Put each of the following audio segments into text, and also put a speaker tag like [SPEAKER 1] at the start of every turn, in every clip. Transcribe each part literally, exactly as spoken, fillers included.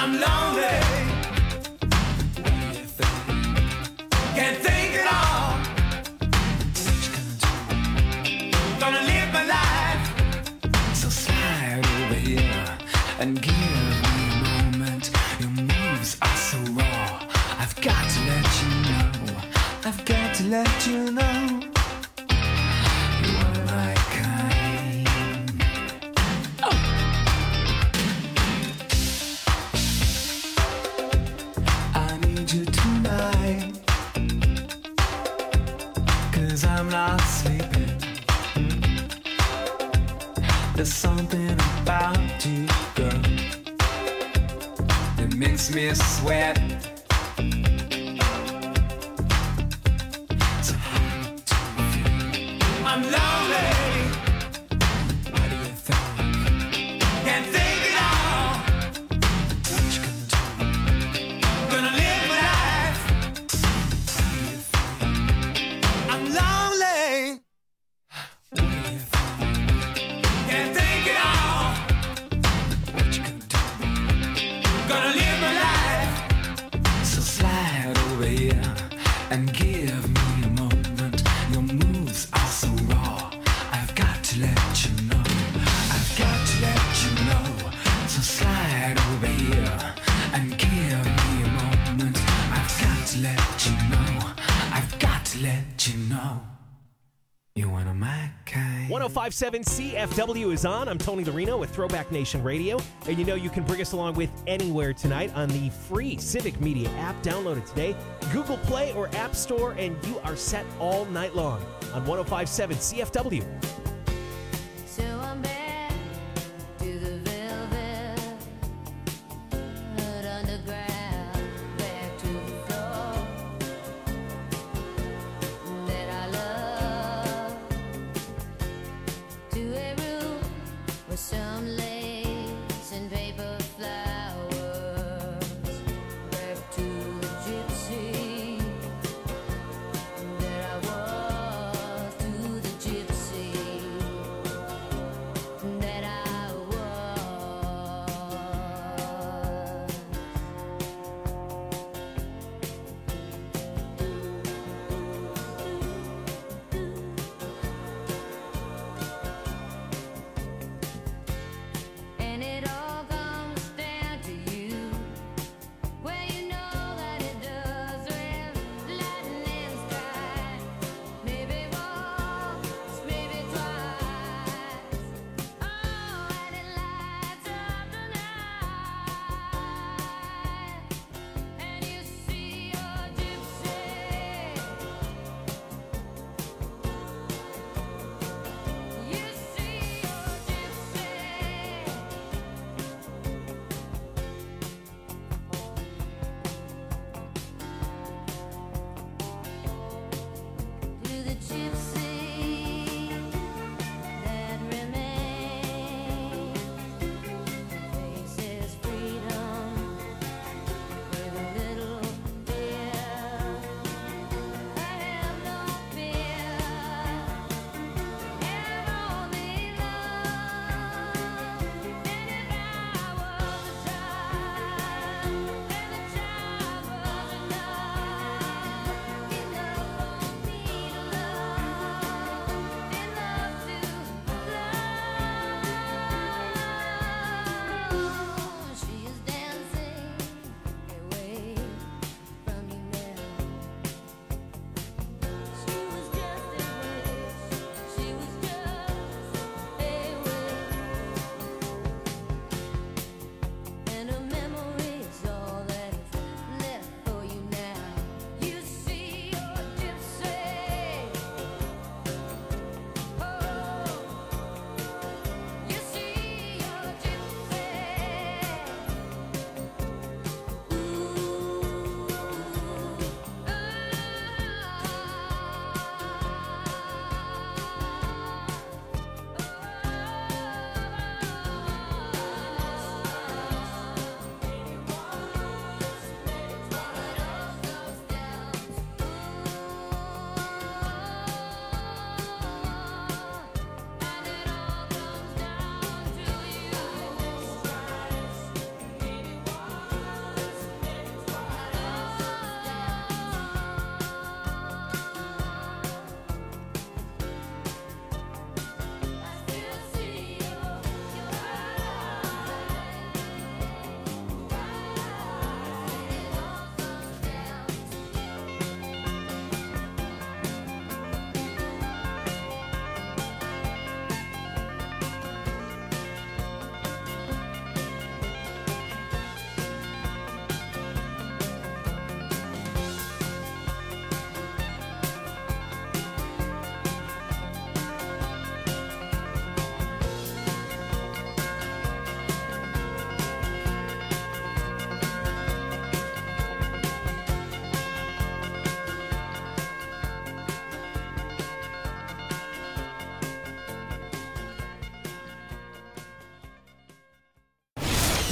[SPEAKER 1] I'm lonely. Can't think at all. Gonna live my life. So slide over here and give me a moment. Your moves are so raw. I've got to let you know. I've got to let you know. You are my kind. Oh. I need you tonight. Cause I'm not sleeping. There's something about you, girl, that makes me sweat. So hard to feel. I'm lonely. What do you think? Can't think at all. What you gonna do? Gonna live my life. What do you think? I'm lonely. What do you think? Can't think at all. What you gonna do? Gonna live my life. So slide over here and give me a moment. Your moves are so raw. I've got to let you know. I've got to let you know. So slide over here and give me a moment. I've got to let you know. I've got to let you know. You one of my kind.
[SPEAKER 2] one oh five point seven C F W is on. I'm Tony Larino with Throwback Nation Radio. And you know you can bring us along with Anywhere tonight on the free Civic Media app. Download it today. Google Play or App Store, and you are set all night long on one oh five point seven C F W.
[SPEAKER 3] So I'm back to the velvet underground, back to the floor that I love, to a room with some lace and paper flowers, back to the gypsy that I was, to the gypsy.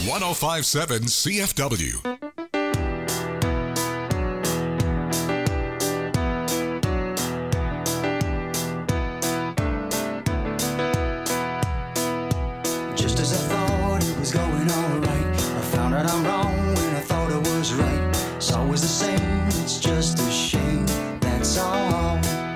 [SPEAKER 4] one oh five point seven C F W.
[SPEAKER 5] Just as I thought it was going all right, I found out I'm wrong when I thought I was right. It's always the same, it's just a shame, that's all.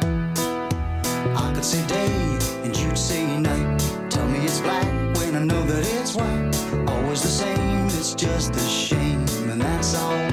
[SPEAKER 5] I could say day and you'd say night. Tell me it's black when I know that it's white. Always the same, it's just a shame, and that's all.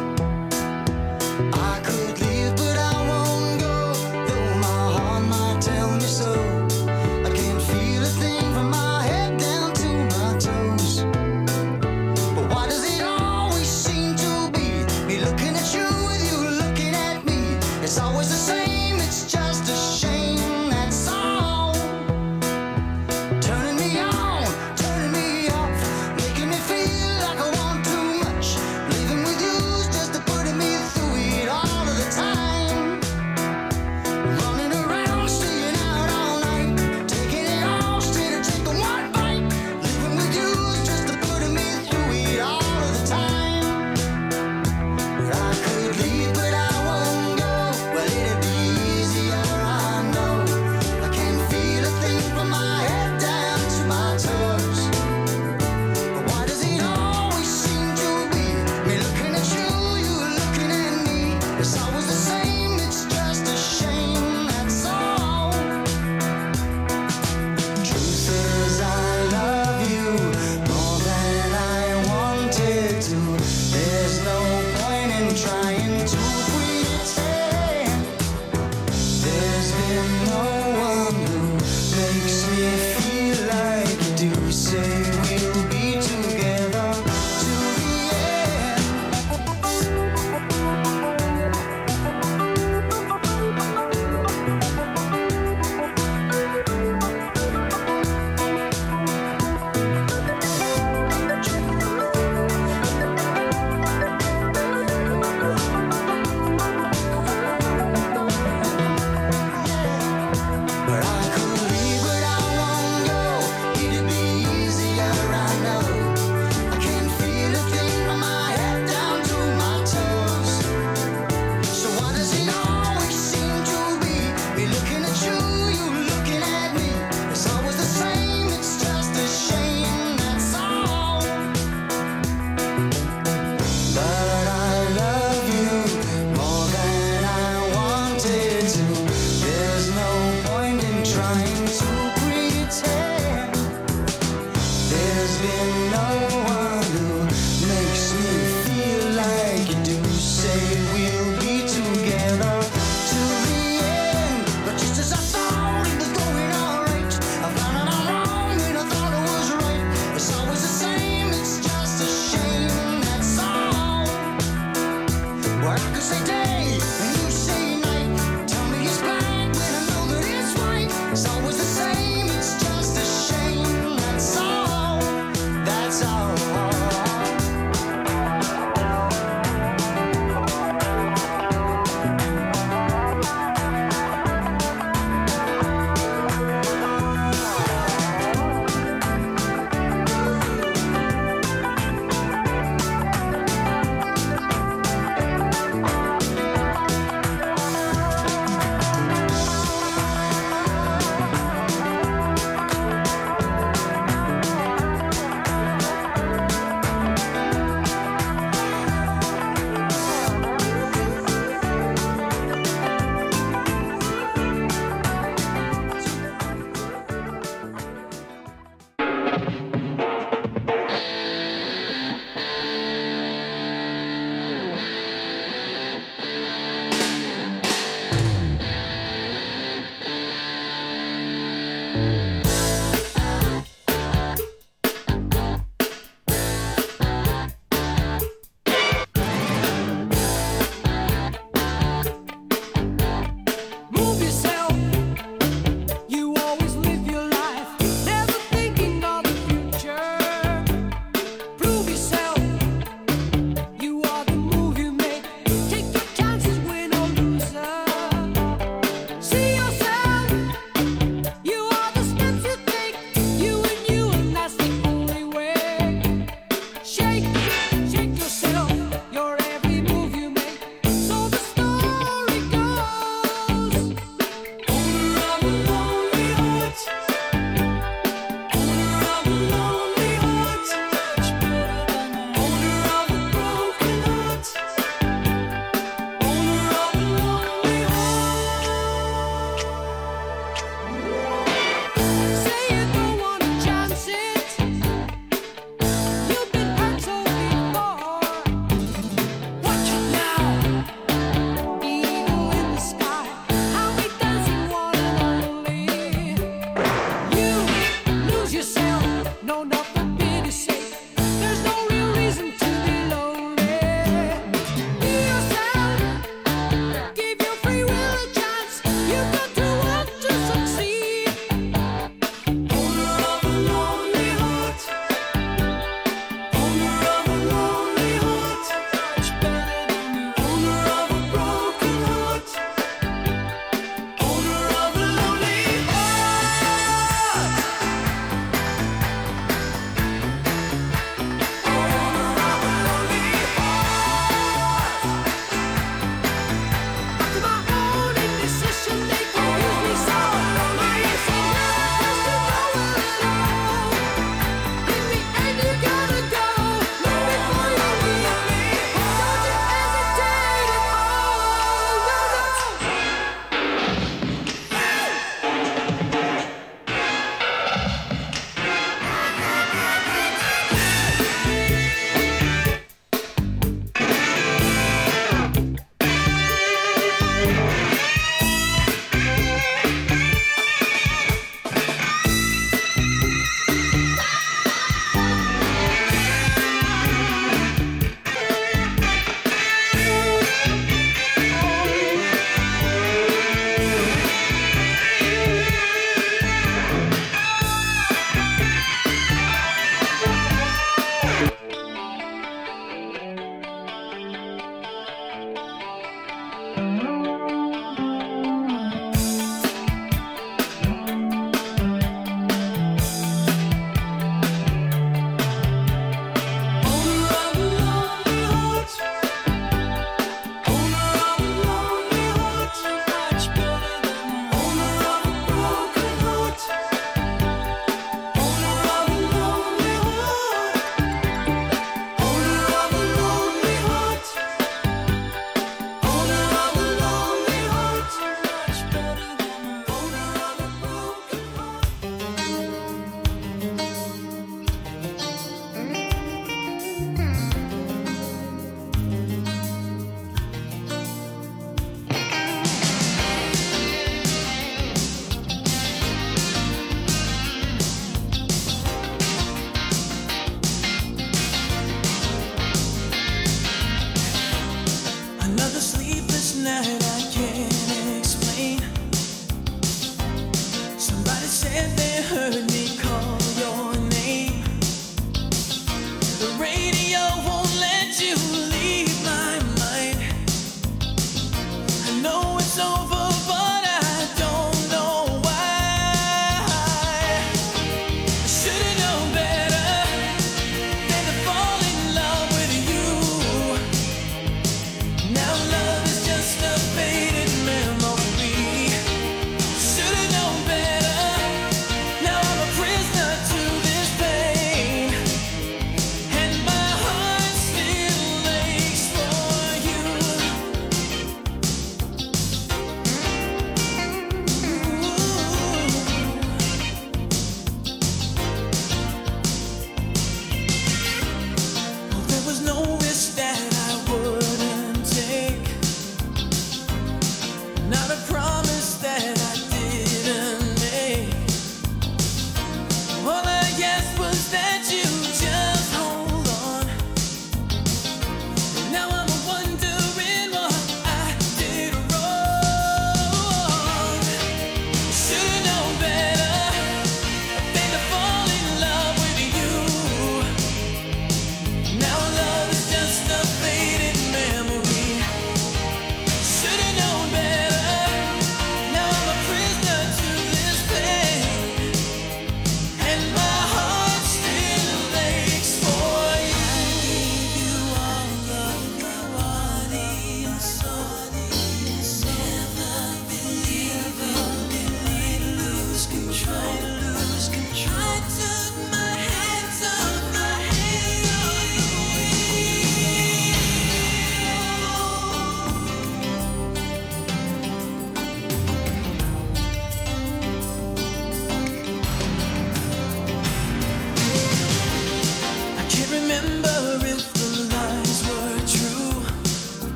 [SPEAKER 5] I could leave, but I won't go, though my heart might tell me so. I can't feel a thing from my head down to my toes. But why does it always seem to be me looking at you with you looking at me? It's always the same, it's just a shame, that's all. Turning me on, turning me off, making me feel like I want too much. Living with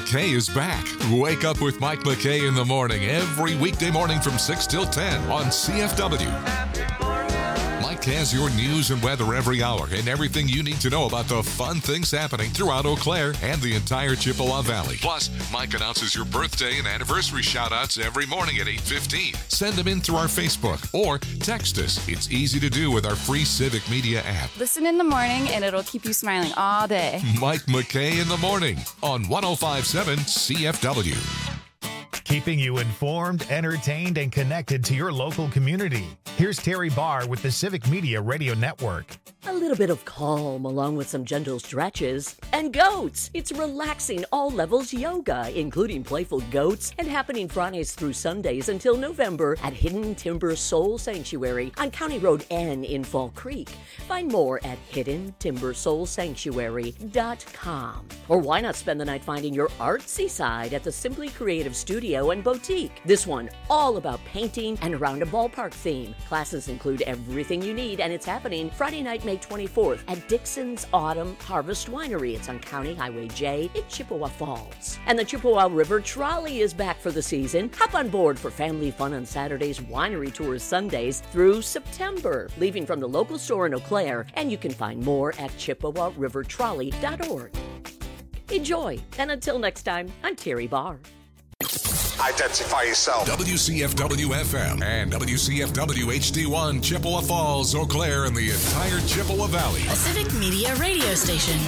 [SPEAKER 4] McKay is back. Wake up with Mike McKay in the morning every weekday morning from six till ten on C F W. Mike has your news and weather every hour and everything you need to know about the fun things happening throughout Eau Claire and the entire Chippewa Valley. Plus, Mike announces your birthday and anniversary shout-outs every morning at eight fifteen. Send them in through our Facebook or text us. It's easy to do with our free Civic Media app.
[SPEAKER 6] Listen in the morning and it'll keep you smiling all day.
[SPEAKER 4] Mike McKay in the morning on one oh five point seven C F W.
[SPEAKER 7] Keeping you informed, entertained, and connected to your local community. Here's Terry Barr with the Civic Media Radio Network.
[SPEAKER 8] A little bit of calm along with some gentle stretches. And goats! It's relaxing all levels yoga, including playful goats, and happening Fridays through Sundays until November at Hidden Timber Soul Sanctuary on County Road N in Fall Creek. Find more at hidden timber soul sanctuary dot com. Or why not spend the night finding your artsy side at the Simply Creative Studio and Boutique? This one all about painting and around a ballpark theme. Classes include everything you need, and it's happening Friday night, May twenty-fourth at Dixon's Autumn Harvest Winery. It's on County Highway J in Chippewa Falls. And the Chippewa River Trolley is back for the season. Hop on board for family fun on Saturdays, winery tours Sundays through September, leaving from the local store in Eau Claire, and you can find more at chippewa river trolley dot org. Enjoy, and until next time, I'm Terry Barr.
[SPEAKER 9] Identify yourself.
[SPEAKER 4] W C F W F M and W C F W H D one, Chippewa Falls, Eau Claire, and the entire Chippewa Valley.
[SPEAKER 10] A Civic Media radio station.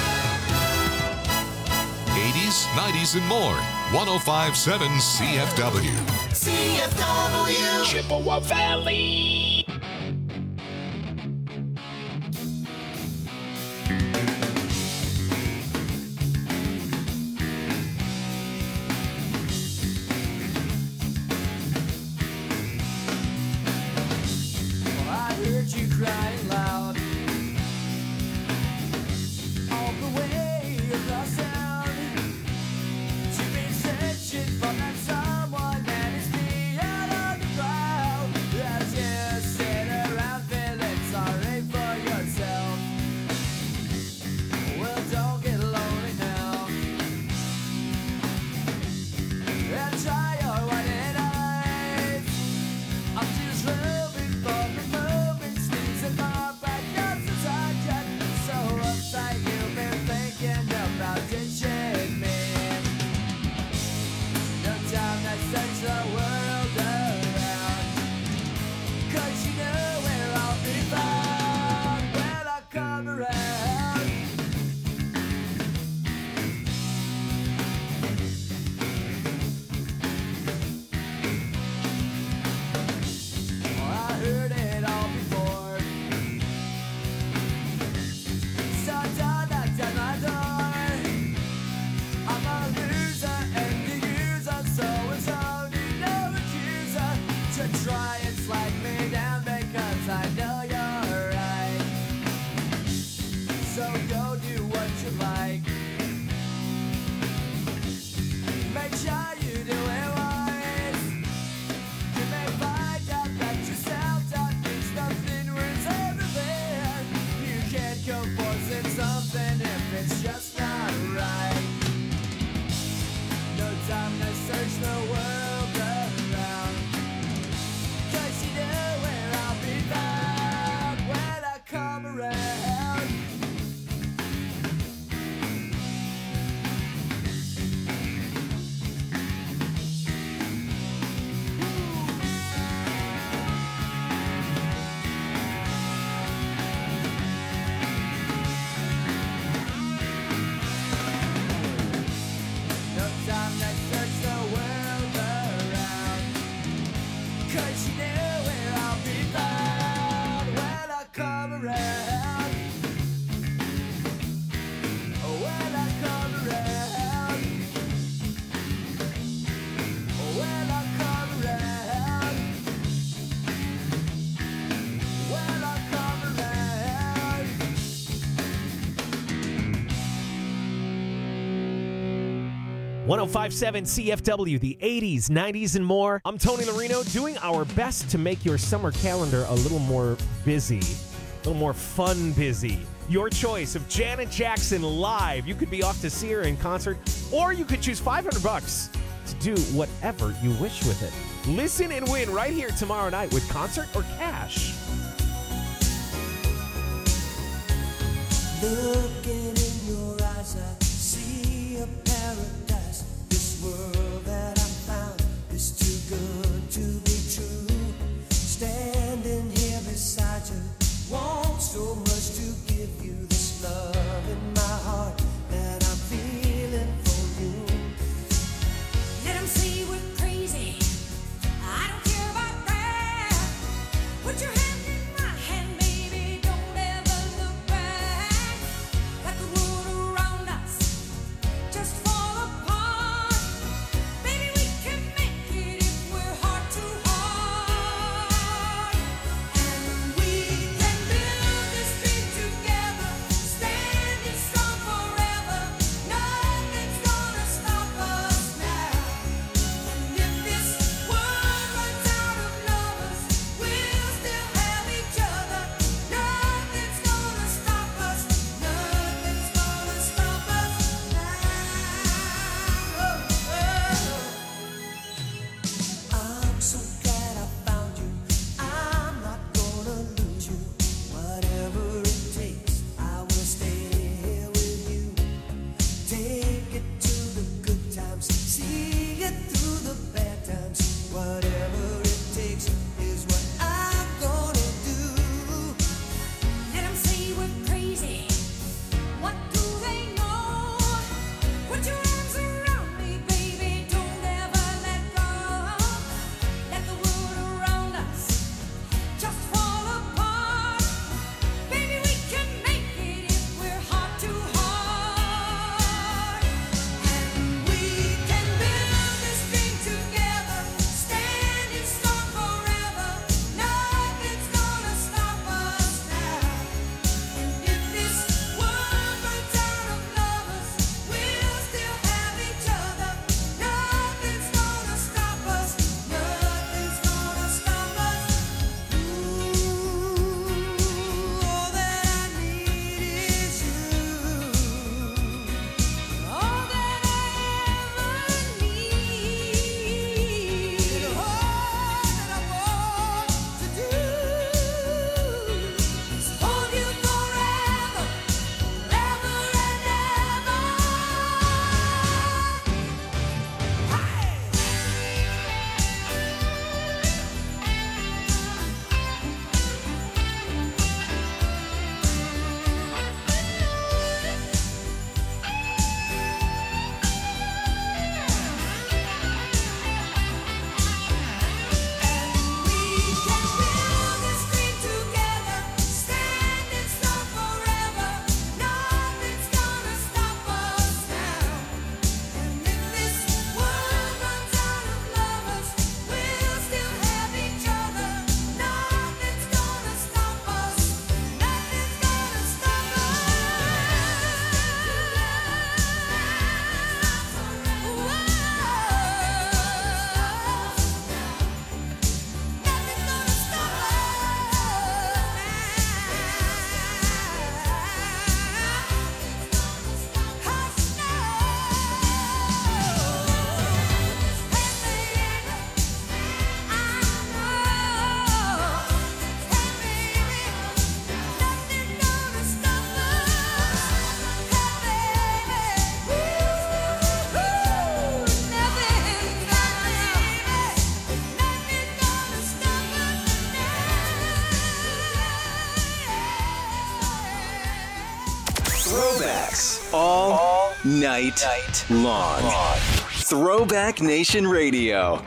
[SPEAKER 4] eighties, nineties, and more. one oh five point seven C F W.
[SPEAKER 5] C F W.
[SPEAKER 1] Chippewa Valley.
[SPEAKER 5] I heard you crying loud all the way across town. You've been searching for that someone that is beyond on the crowd. As you sit around feeling sorry for yourself. Well, don't get lonely now. And try your white eyes. I'm just hoping for the moments things that far back up the target. So uptight you've been thinking about ditching me. No time to search the world around. Cause you know where I'll be found when I come around. I heard it all before. Someone knocked at my door. I'm a loser and the user, so it's only no accuser to try and slag me down because I know you're right. So go do what you like. Make sure you do it wise. You may find out that yourself don't means nothing worth everything. You can't go forcing something if it's just not right. No time to search the world around. Cause you know where I'll be found when I come around. No time to search the world around. Cause you know where I'll be found when I come around. When I come around. When I come around. When I come around.
[SPEAKER 2] one oh five point seven C F W, the eighties, nineties, and more. I'm Tony Larino, doing our best to make your summer calendar a little more busy, a little more fun busy. Your choice of Janet Jackson live. You could be off to see her in concert, or you could choose five hundred bucks to do whatever you wish with it. Listen and win right here tomorrow night with concert or cash.
[SPEAKER 1] Looking in your eyes, I see a paradise. This world that I found is too good to be true. Standing here beside you, want so much to give you this love in my heart that I'm feeling for you.
[SPEAKER 3] Let 'em say we're crazy. I don't care about that. Put your hand in my hand, baby. Don't ever look back. Let the world around us just fall apart. Baby, we can make it if we're heart to heart. And we can build this dream together, standing strong forever. Nothing's gonna stop us now. And if this world runs out of lovers, we'll still have each other. Nothing's gonna stop us. Nothing's gonna stop us now.
[SPEAKER 1] I'm so glad I found you. I'm not gonna lose you. Whatever it takes, I will stay here with you. Take it to the good times, see it through the bad times. Whatever it takes is what I'm gonna do.
[SPEAKER 3] Let 'em say we're crazy. What do they know? Put your arms around me, baby. Don't ever let go. Let the world around us just fall apart. Baby, we can make it if we're heart to heart. And we can build this dream together, standing strong forever. Nothing's gonna stop us now. And if this world runs out of lovers, we'll still have each other. Nothing's gonna stop us. Nothing's gonna stop us. Ooh, all that I need is you. All that I ever need. All that I want to do is hold you forever, forever and ever. We can build this dream together, standing strong forever. Nothing's gonna stop us now. And if this world runs out of lovers, we'll still have each other. Nothing's gonna stop us. Nothing's gonna stop
[SPEAKER 11] Throwbacks all, night, long. Throwback Nation Radio.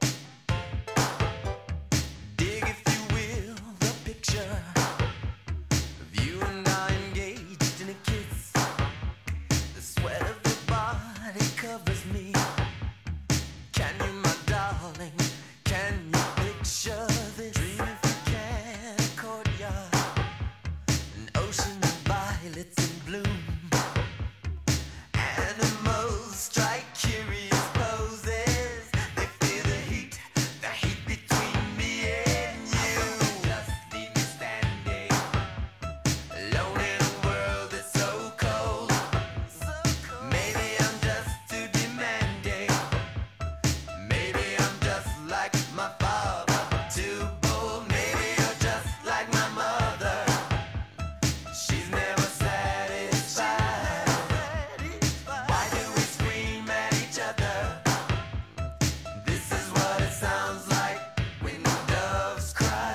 [SPEAKER 1] Dig, if you will, the picture room. Animals strike curious poses. They feel the heat, the heat between me and you. Just leave me standing alone in a world that's so cold. Maybe I'm just too demanding. Maybe I'm just like my father, too bold. Maybe you're just like my mother. She's never satisfied. Why do we scream at each other? This is what it sounds like when doves cry.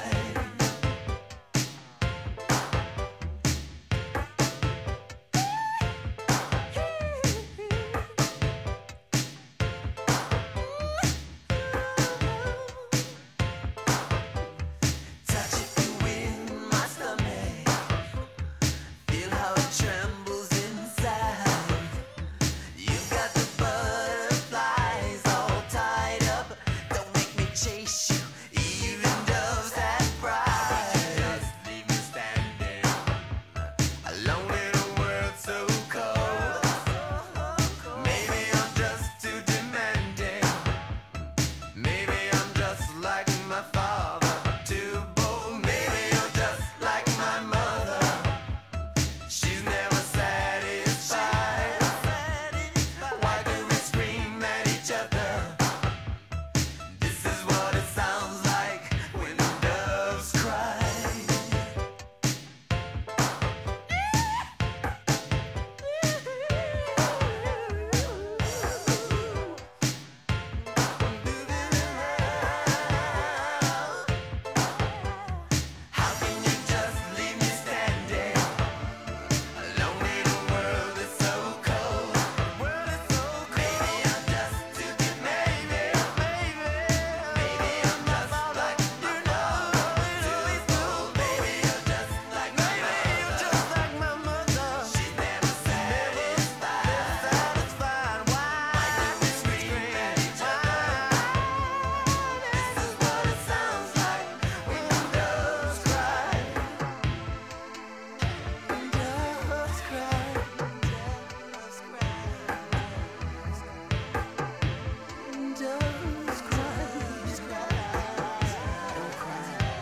[SPEAKER 1] Touch it in my stomach. Feel how it trembles inside. You've got the butterflies all tied up. Don't make me chase you. Even doves have pride. Just leave me standing alone in a world so cold. Maybe I'm just too demanding. Maybe I'm just like my father, too bold. Maybe you're just like my mother. She's never satisfied. Why do we scream at each other? This is what it sounds like when doves cry. How can you just leave me standing alone in a world that's so cold? Maybe I'm just too demanding. Maybe I'm just like my mother, too bold. Maybe you're just like my mother. She's never satisfied. Why do we scream at each other? This is what it sounds like when doves cry. Doves cry. Doves cry. Doves cry. Don't cry.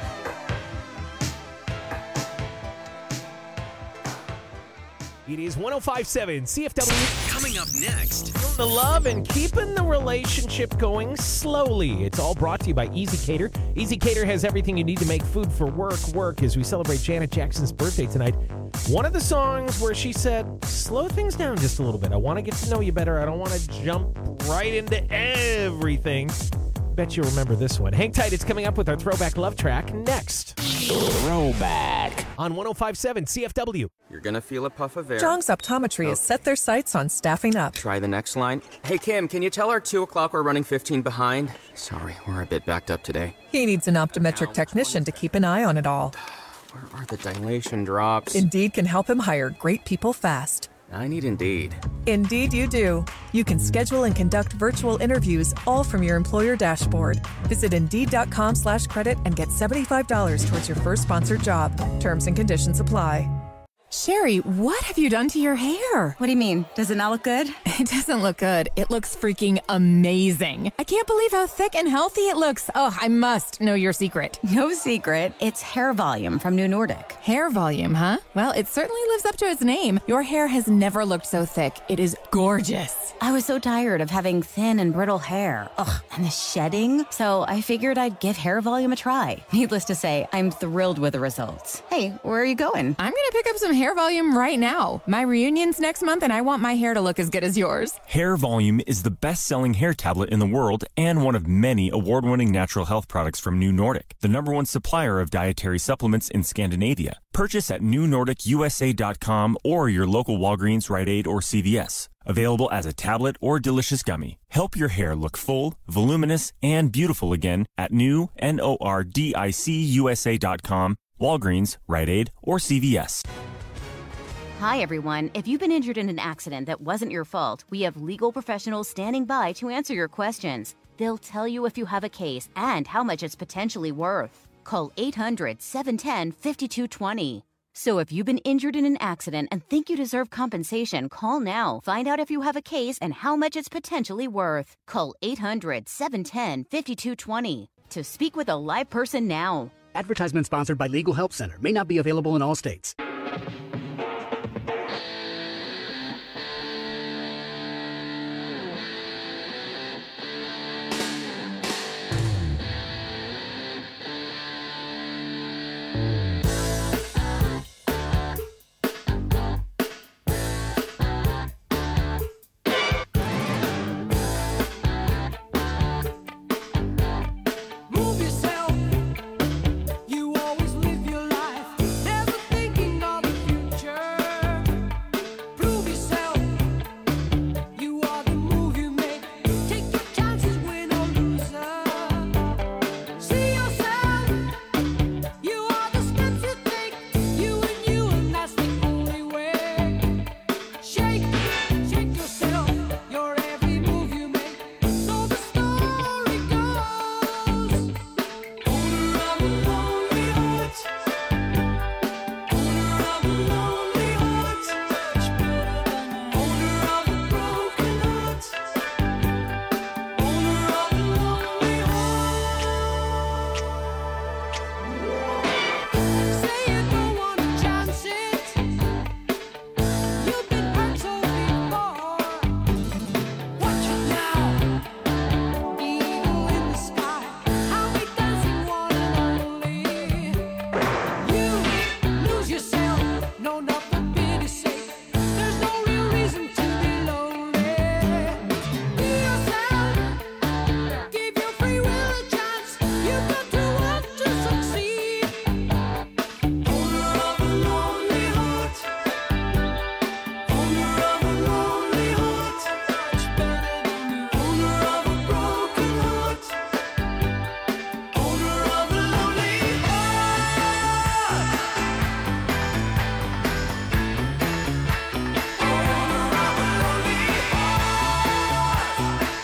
[SPEAKER 2] It is one oh five point seven C F W.
[SPEAKER 11] Coming up next.
[SPEAKER 2] Feeling the love and keeping the relationship going slowly. It's all brought to you by Easy Cater. Easy Cater has everything you need to make food for work work as we celebrate Janet Jackson's birthday tonight. One of the songs where she said, slow things down just a little bit. I want to get to know you better. I don't want to jump right into everything. Bet you'll remember this one. Hang tight. It's coming up with our throwback love track next. Throwback. On one oh five point seven C F W.
[SPEAKER 12] You're gonna feel a puff of air.
[SPEAKER 13] Jong's Optometry has set their sights on staffing up.
[SPEAKER 12] Try the next line. Hey, Kim, can you tell our two o'clock we're running fifteen behind? Sorry, we're a bit backed up today.
[SPEAKER 13] He needs an optometric technician to keep an eye on it all.
[SPEAKER 12] Where are the dilation drops?
[SPEAKER 13] Indeed can help him hire great people fast.
[SPEAKER 12] I need Indeed.
[SPEAKER 13] Indeed you do. You can schedule and conduct virtual interviews all from your employer dashboard. Visit Indeed.com slash credit and get seventy-five dollars towards your first sponsored job. Terms and conditions apply.
[SPEAKER 14] Sherry, what have you done to your hair?
[SPEAKER 15] What do you mean? Does it not look good?
[SPEAKER 14] It doesn't look good. It looks freaking amazing. I can't believe how thick and healthy it looks. Oh, I must know your secret.
[SPEAKER 15] No secret. It's hair volume from New Nordic.
[SPEAKER 14] Hair volume, huh? Well, it certainly lives up to its name. Your hair has never looked so thick. It is gorgeous.
[SPEAKER 15] I was so tired of having thin and brittle hair. Ugh, and the shedding. So I figured I'd give hair volume a try. Needless to say, I'm thrilled with the results. Hey, where are you going?
[SPEAKER 14] I'm going to pick up some hair volume right now. My reunion's next month and I want my hair to look as good as yours.
[SPEAKER 16] Hair Volume is the best-selling hair tablet in the world and one of many award-winning natural health products from New Nordic, the number one supplier of dietary supplements in Scandinavia. Purchase at new nordic u s a dot com or your local Walgreens, Rite Aid, or C V S. Available as a tablet or delicious gummy. Help your hair look full, voluminous, and beautiful again at new nordic u s a dot com, Walgreens, Rite Aid, or C V S.
[SPEAKER 17] Hi, everyone. If you've been injured in an accident that wasn't your fault, we have legal professionals standing by to answer your questions. They'll tell you if you have a case and how much it's potentially worth. Call eight hundred, seven one zero, five two two zero. So if you've been injured in an accident and think you deserve compensation, call now. Find out if you have a case and how much it's potentially worth. Call eight hundred, seven one zero, five two two zero to speak with a live person now.
[SPEAKER 18] Advertisement sponsored by Legal Help Center. May not be available in all states.
[SPEAKER 1] Move yourself. You always live your life, never thinking of the future. Prove yourself. You are the move you make. Take your chances, win or loser. See yourself. You are the steps you take. You and you, and that's the only way. Shake, shake yourself. Your every move you make. So the story goes. Owner of a lonely heart. Owner of a lonely heart. Owner of a broken heart. Owner of a lonely heart. Say you don't wanna chance it. You've been hurt so before. Watch it now. Eagle in the sky. How we dancing one and only. You lose yourself. No, not for pity's sake. There's no real reason to be lonely. Be yourself. Give your free will a chance. You've got to want to succeed. Owner of a lonely heart. Owner of a lonely heart. Owner of a broken heart. Owner of a lonely heart. Owner of a lonely heart.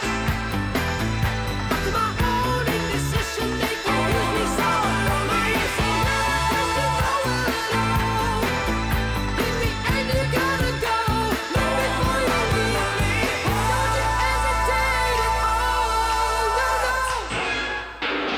[SPEAKER 1] To my own indecision, they confuse me so. Lonely is so lost to nowhere alone. In the end, you gotta go. Not before you leave. Don't you hesitate at all. No, no.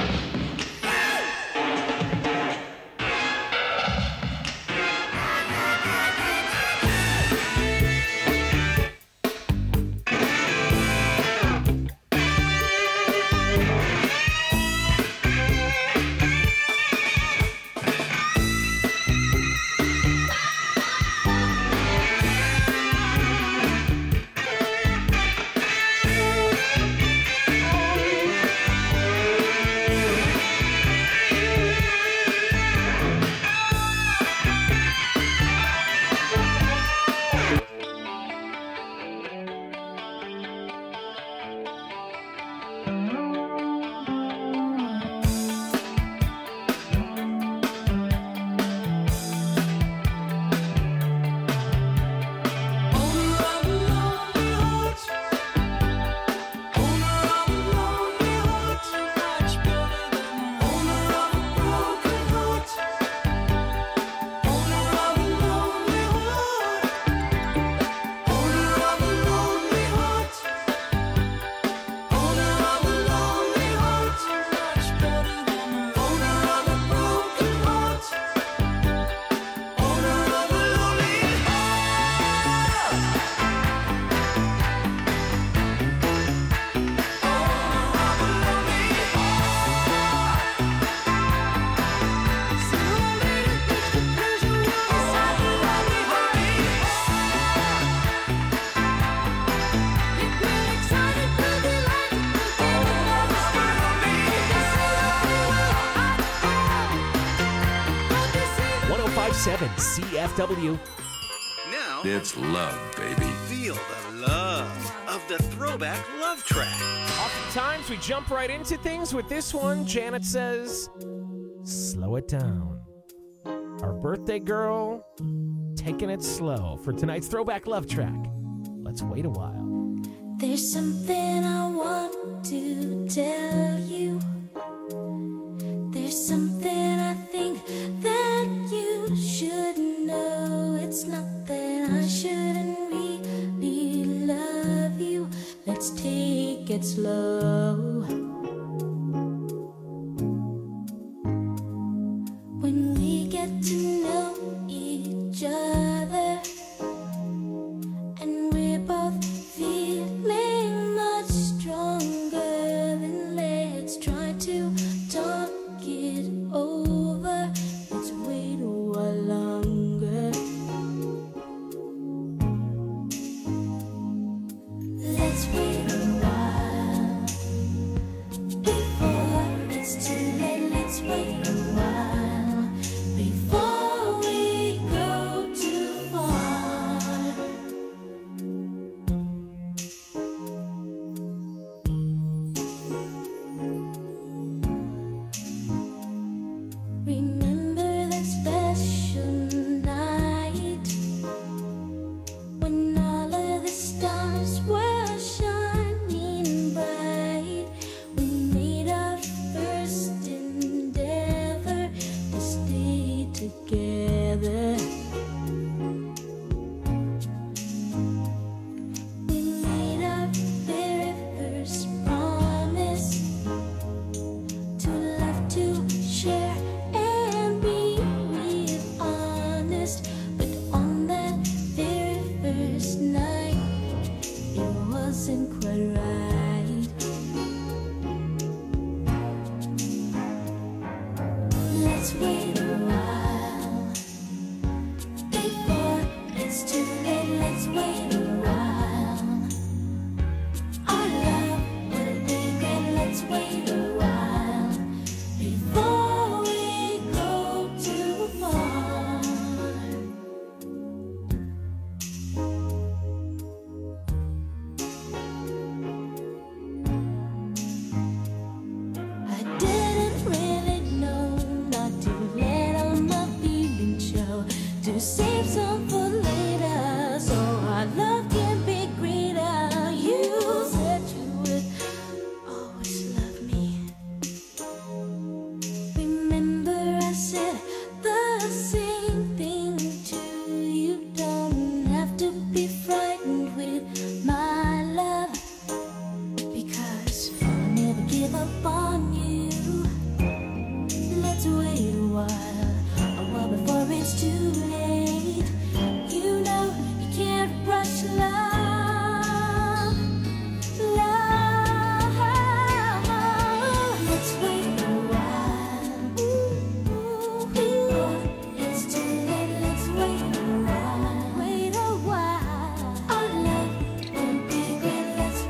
[SPEAKER 1] Owner of a lonely heart. Owner of a lonely heart. Owner of a broken heart. Owner of a lonely heart. Owner of a lonely heart. Owner of a lonely heart. Owner of a broken heart. Owner of a lonely
[SPEAKER 2] one oh five point seven C F W.
[SPEAKER 19] Now
[SPEAKER 4] It's love, baby.
[SPEAKER 19] feel the love of the throwback love track.
[SPEAKER 2] Oftentimes we jump right into things. With this one, Janet says, slow it down. Our birthday girl, taking it slow for tonight's throwback love track. Let's wait a while.
[SPEAKER 3] There's something I want to tell you. There's something I think that you should know. it slow. When we get to know each other, and we're both feeling much stronger, then let's try to talk it over. Let's wait a while longer. Let's wait a while before it's too late. Let's wait a while before we go too far. Remember that special night when all of the stars were shining bright. We made our first endeavor to stay together. We made our very first promise to love, to share, and be real honest. But on that very first night, it wasn't quite right. Let's wait a while before it's too late. Let's wait a while. Our love will be great. Let's wait a while before we go too far. I didn't really know not to let all my feelings show, to save some for later, so our love can be greater. You said you would always love me. Remember I said the same thing to you. Don't have to be frightened with my love, because I'll never give up on you. Let's wait a while, a while before it's too late. You know you can't rush love, love. Let's wait a while before it's too late. Let's wait a while, wait a while. Our love won't be great. Let's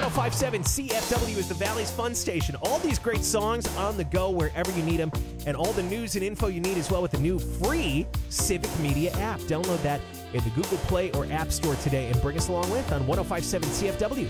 [SPEAKER 2] oh five point seven C F W is the Valley's fun station. All these great songs on the go wherever you need them, and all the news and info you need as well with the new free Civic Media app. Download that in the Google Play or App Store today and bring us along with on one oh five point seven C F W.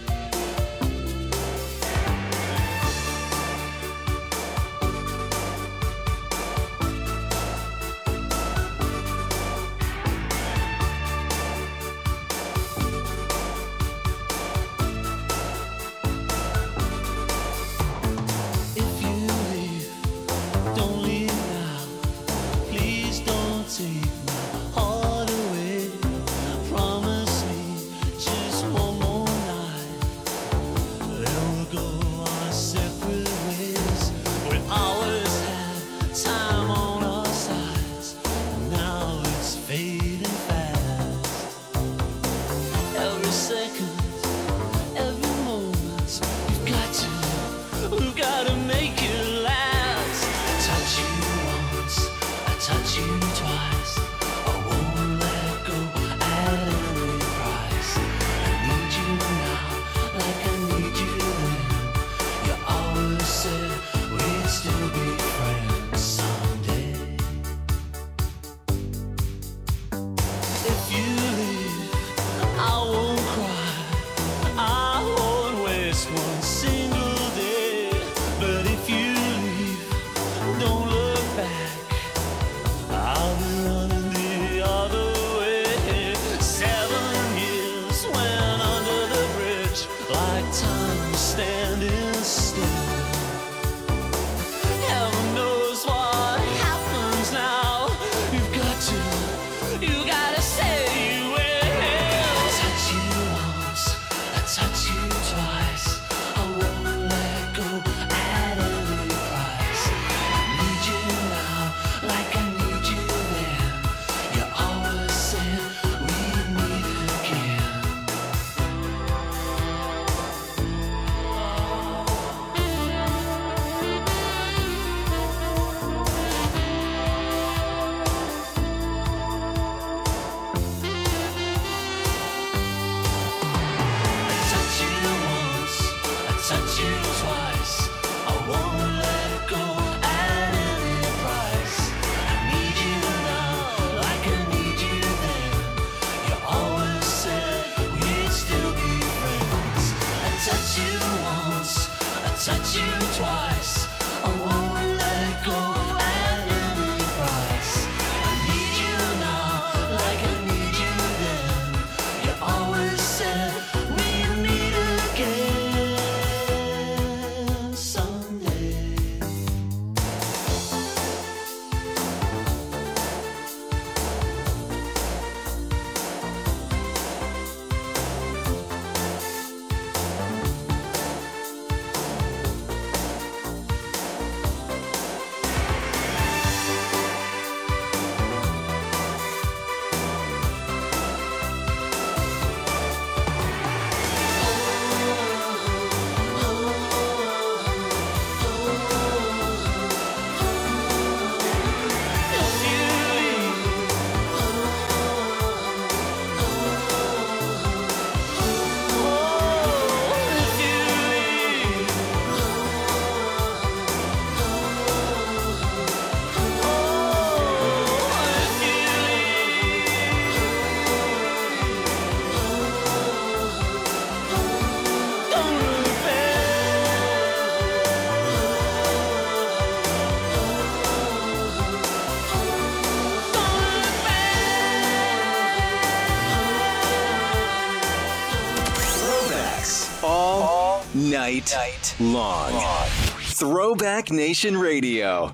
[SPEAKER 11] Night, night long. long. Throwback Nation Radio.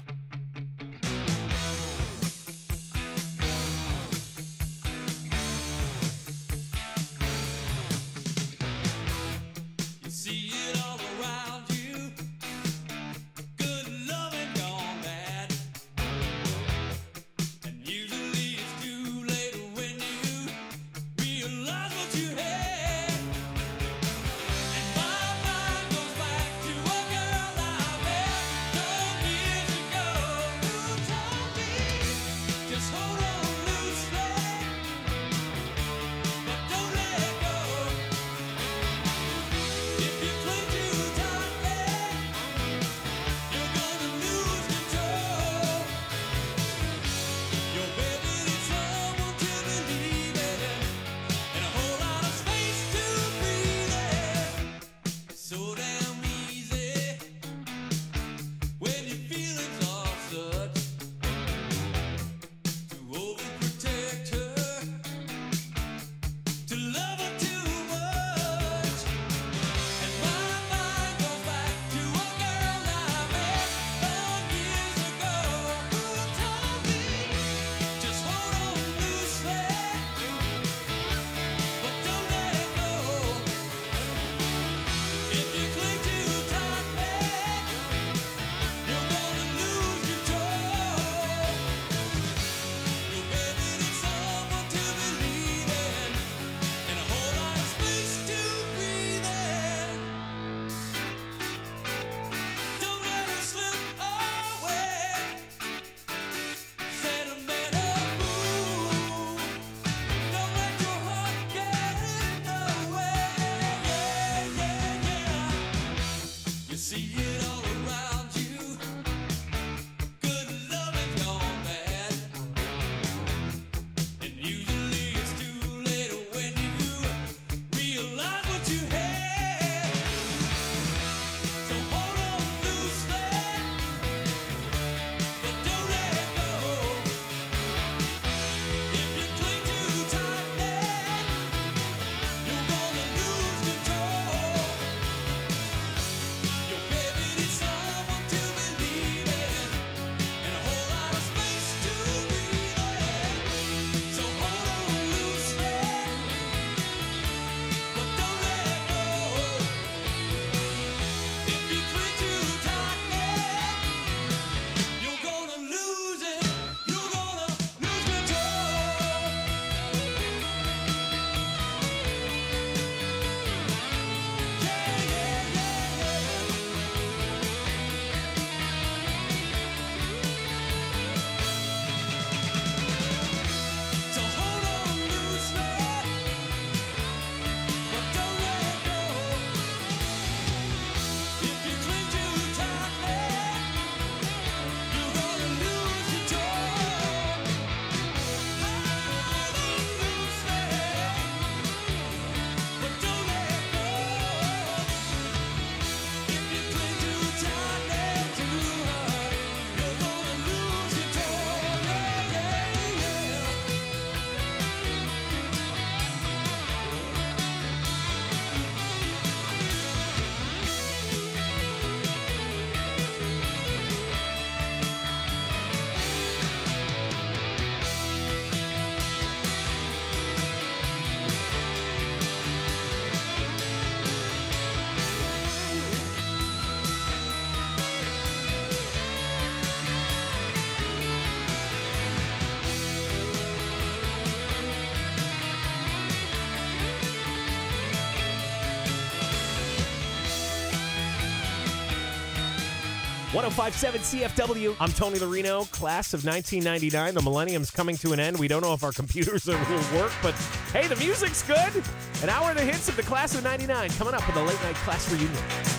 [SPEAKER 1] Years ago
[SPEAKER 2] one oh five point seven C F W. I'm Tony Larino, class of nineteen ninety-nine. The millennium's coming to an end. We don't know if our computers will work, but hey, the music's good. An hour of the hits of the class of ninety-nine coming up with a late night class reunion.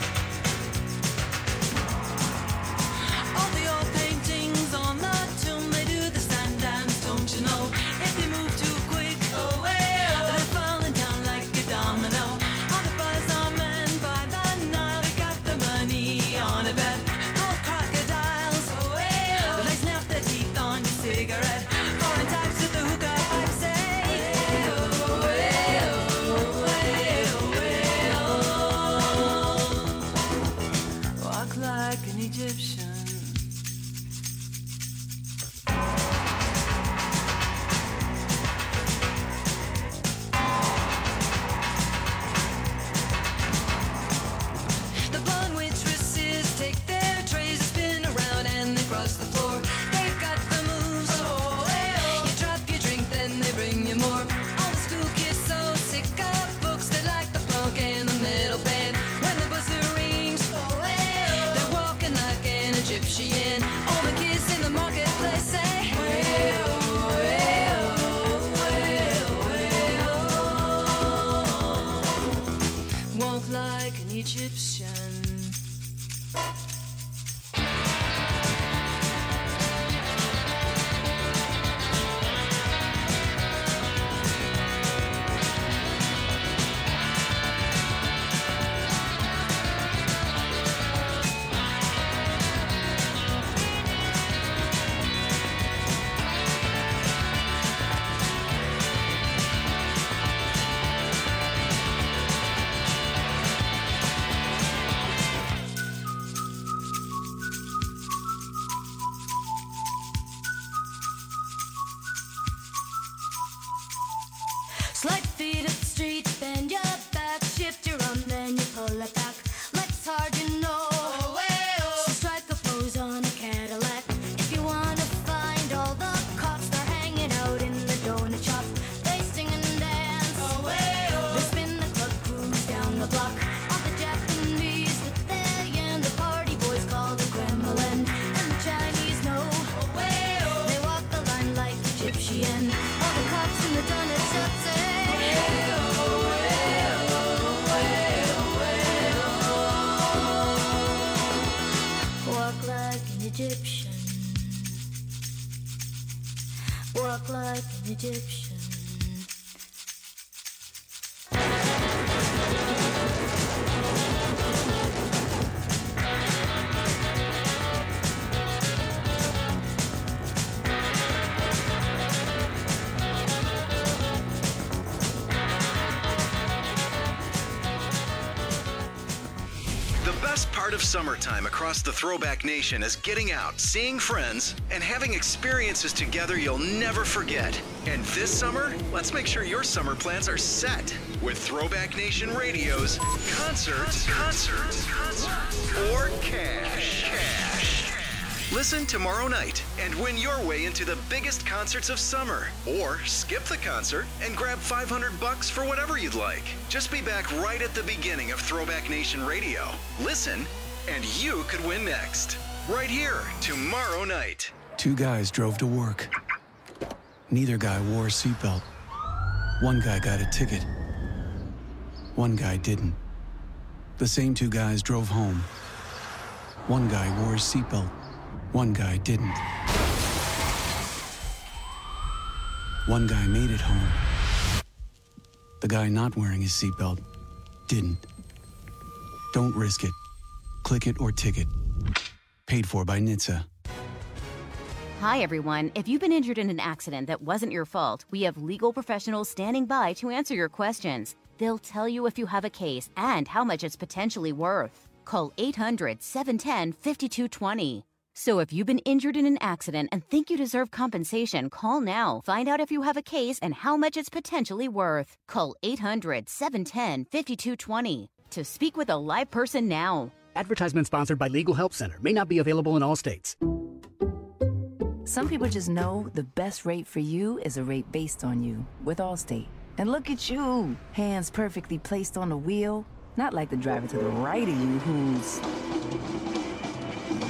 [SPEAKER 1] All the old paintings on the tomb, they do the stand dance, don't you know? If they move too quick, oh well, they're falling down like a domino. All the boys are men by the Nile, they got the money on a bet. Old crocodiles, oh well, they snap their teeth on your cigarette. Foreign types with the hookah pipe say, oh well, oh well, walk like an Egyptian. The blonde waitresses take their trays and spin around and they cross the floor. They've got the moves, oh well. You drop your drink, then they bring you more. All the school kids so sick of books, they like the punk and the metal band. When the buzzer rings, oh well, they're walking like an Egyptian. All the kids in the marketplace say, well, well, well, well. Walk like an Egyptian. Slide feet up the street, bend your back, shift your arm, then you pull it back. Let's hard, you know. Oh, well. So strike a pose on a Cadillac. If you wanna find all the cops, they're hanging out in the donut shop. They sing and dance. Oh, well. They spin the club cruise down the block. All the Japanese with their yen, the party boys call the Kremlin, and the Chinese know. Oh, well. They walk the line like Egyptian. All the cops in the donut shop say, walk like an Egyptian. Walk like an Egyptian.
[SPEAKER 19] The best part of summertime across the Throwback Nation is getting out, seeing friends, and having experiences together you'll never forget. And this summer, let's make sure your summer plans are set with Throwback Nation Radio's Concerts, Concerts, Concerts, or Cash. Cash. Listen tomorrow night and win your way into the biggest concerts of summer. Or skip the concert and grab five hundred bucks for whatever you'd like. Just be back right at the beginning of Throwback Nation Radio. Listen, and you could win next. Right here, tomorrow night.
[SPEAKER 20] Two guys drove to work. Neither guy wore a seatbelt. One guy got a ticket. One guy didn't. The same two guys drove home. One guy wore a seatbelt. One guy didn't. One guy made it home. The guy not wearing his seatbelt didn't. Don't risk it. Click it or ticket. Paid for by N H T S A.
[SPEAKER 17] Hi, everyone. If you've been injured in an accident that wasn't your fault, we have legal professionals standing by to answer your questions. They'll tell you if you have a case and how much it's potentially worth. Call eight hundred, seven one zero, five two two zero. So if you've been injured in an accident and think you deserve compensation, call now. Find out if you have a case and how much it's potentially worth. Call eight hundred, seven one zero, five two two zero to speak with a live person now.
[SPEAKER 18] Advertisement sponsored by Legal Help Center. May not be available in all states.
[SPEAKER 21] Some people just know the best rate for you is a rate based on you with Allstate. And look at you, hands perfectly placed on the wheel. Not like the driver to the right of you who's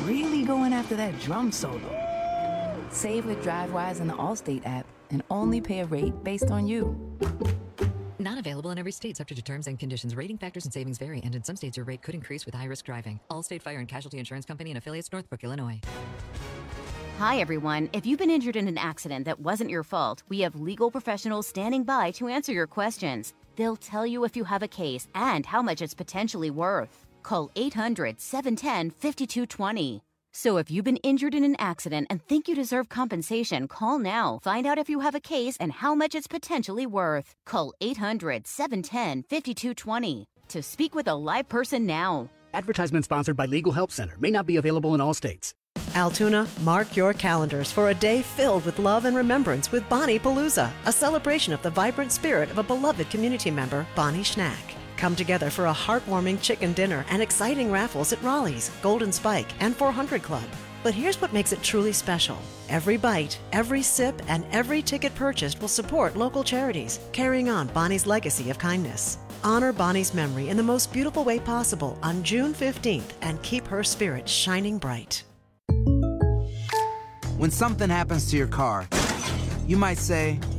[SPEAKER 21] really going after that drum solo. Save with DriveWise in the Allstate app and only pay a rate based on you.
[SPEAKER 6] Not available in every state, subject to terms and conditions. Rating factors and savings vary, and in some states your rate could increase with high-risk driving. Allstate Fire and Casualty Insurance Company and affiliates, Northbrook, Illinois.
[SPEAKER 17] Hi, everyone. If you've been injured in an accident that wasn't your fault, we have legal professionals standing by to answer your questions. They'll tell you if you have a case and how much it's potentially worth. Call eight hundred, seven one zero, five two two zero. So if you've been injured in an accident and think you deserve compensation, call now. Find out if you have a case and how much it's potentially worth. Call eight hundred, seven one zero, five two two zero to speak with a live person now.
[SPEAKER 18] Advertisement sponsored by Legal Help Center. May not be available in all states.
[SPEAKER 22] Altoona, mark your calendars for a day filled with love and remembrance with Bonnie Palooza, a celebration of the vibrant spirit of a beloved community member, Bonnie Schnack. Come together for a heartwarming chicken dinner and exciting raffles at Raleigh's, Golden Spike, and four hundred Club. But here's what makes it truly special. Every bite, every sip, and every ticket purchased will support local charities, carrying on Bonnie's legacy of kindness. Honor Bonnie's memory in the most beautiful way possible on June fifteenth and keep her spirit shining bright.
[SPEAKER 23] When something happens to your car, you might say,